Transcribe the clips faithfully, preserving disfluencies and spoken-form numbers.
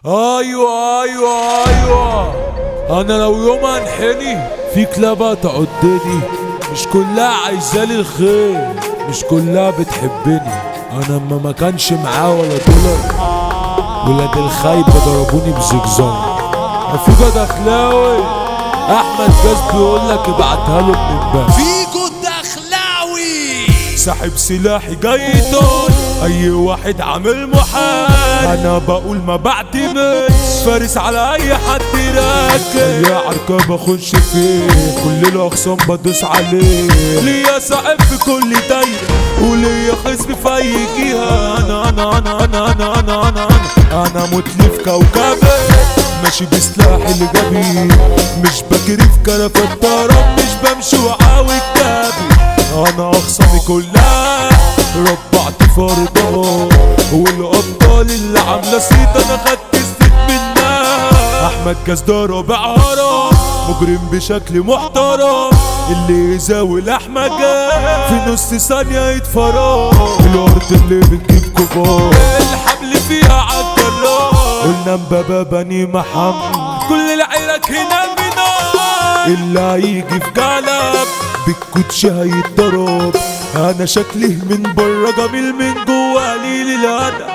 ايوه ايوه ايوه، انا لو يوم انحني في كلابة تعدني، مش كلها عايزالي الخير، مش كلها بتحبني. انا اما ما كانش معاه ولا دولار، ولاد الخايبة ضربوني بزجزاج. فيجو دخلاوي احمد جاز بيقولك ابعتها له من امبارح. فيجو دخلاوي ساحب سلاحي جاي طول اي واحد عامل محال، انا بقول ما بعتمدش، فارس على اي حد راكب، اي عركة بخش فيه، كل الاخصام بدوس عليه، ليا صاحب في كل دايرة وليا خصم في اي جهة. انا انا انا انا انا انا انا انا انا متلف كوكبي، ماشي بسلاحي اللي جابي، مش بجري في كرفة طرب، مش بمشي وعاوي كابي. انا اخصامي كلها ربعت فرضها، والابطال اللي عامله صيت انا خدت الست منها. احمد جاز ده رابع هرم، مجرم بشكل محترم، اللي يزاول احمد جاز في نص ثانيه يتفرج. الارض اللي بتجيب كبار الحبل فيها عالجرار، قلنا مبابا بني محمد، كل العراك هنا بنار، اللي هيجي في قلب بالكوتش هيتضرب. انا شكلي من بره جميل، من جوا قليل الادب،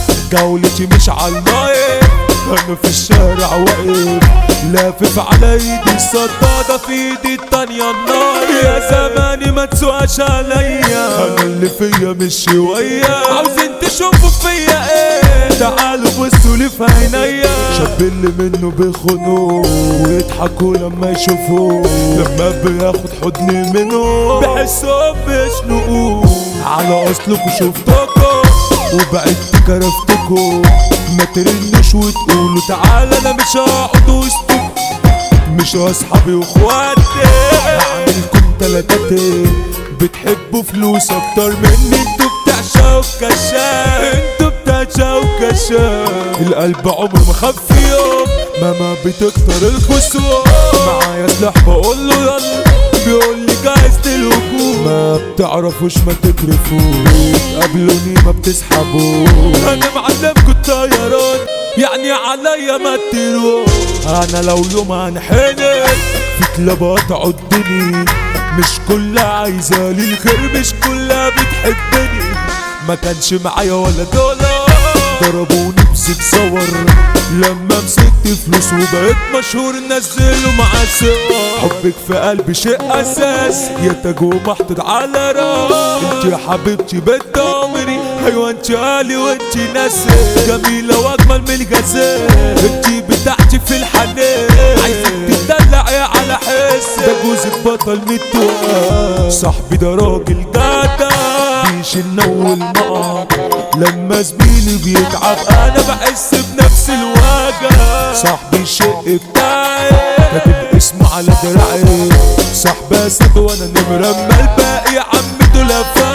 جولتي مش عالمايك، انا في الشارع واقف لافف على ايدي الصدادة، في ايدي التانية النار. يا زماني ما تسواش عليا، انا اللي فيا مش شوية، عاوزين تشوفوا فيا ايه؟ تعالوا بصوا لي في عينيا. شاب اللي منه بيخونوه ويضحكوا لما يشوفوه، لما بياخد حضن منه بحسهم بيشنقوه. على اصلكوا شفتكوا وبعدت كرفتكوا، ما ترنوش وتقولوا تعالى انا مش هقعد وسطكوا، مش اصحابي واخواتي، هعملكم تلاتاتي، بتحبوا فلوس اكتر مني، انتوا بتعشقوا الكشاف، انتوا بتعشقوا الكشاف. القلب عمره ما خاف في يوم، ماما بتكتر الخصوم، معايا سلاح بقول له يلا، بيقول لي جاهز للهجوم. ما بتعرفوش ما تكرفوش، قابلوني ما بتسحبوش، انا معلمكوا الطيران يعني عليا ما تروح. انا لو يوم هنحنك في كلابات عدني، مش كلها عايزالي الخير، مش كلها بتحبني، ما كانش معايا ولا دولار، ضربوني بزجزور لما مسكت فلوس وبقيت مشهور، نزلوا مع الصور. حبك في قلبي شيء اساس، يا تاج ومحطوط على راس، انت يا حبيبتي بنت عمري، ايوه انت قالي وانت ناسي، جميله واجمل من الجزاء، انت بتاعتي في الحنان، عايزك تدلعي على حس، ده جوزك بطل متوقع، صاحبي ده راجل جدع بيشيلنا والمقع، لما زميلي بيتعب انا بحس بنفس الوجع. صاحبي الشق بتاعي كاتب اسمه على دراعي، صاحبي اسد وانا نمرة، اما الباقي يا عم دول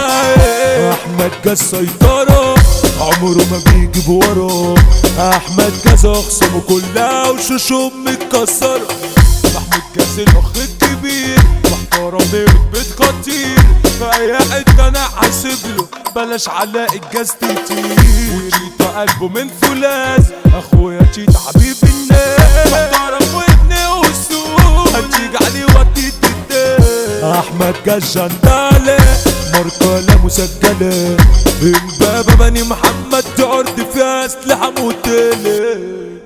افاعي. احمد جاز سيطرة عمره ما بيجيب ورا، احمد جاز اخصامه كلها وشوشهم متكسرة. محمود جاز الاخ الكبير محترم بيت خطير، في اي حته انا حاسبله، بلاش علاء الجاز كتير، وتيتا قلبه من فولاذ، اخويا تيتا حبيب الناس، محترم وابن اصول، هتيجي عليه وديت الدين. احمد جاز جندالة ماركة لا مسجلة، امبابة بني محمد، تعرض فيها اسلحة موتلة.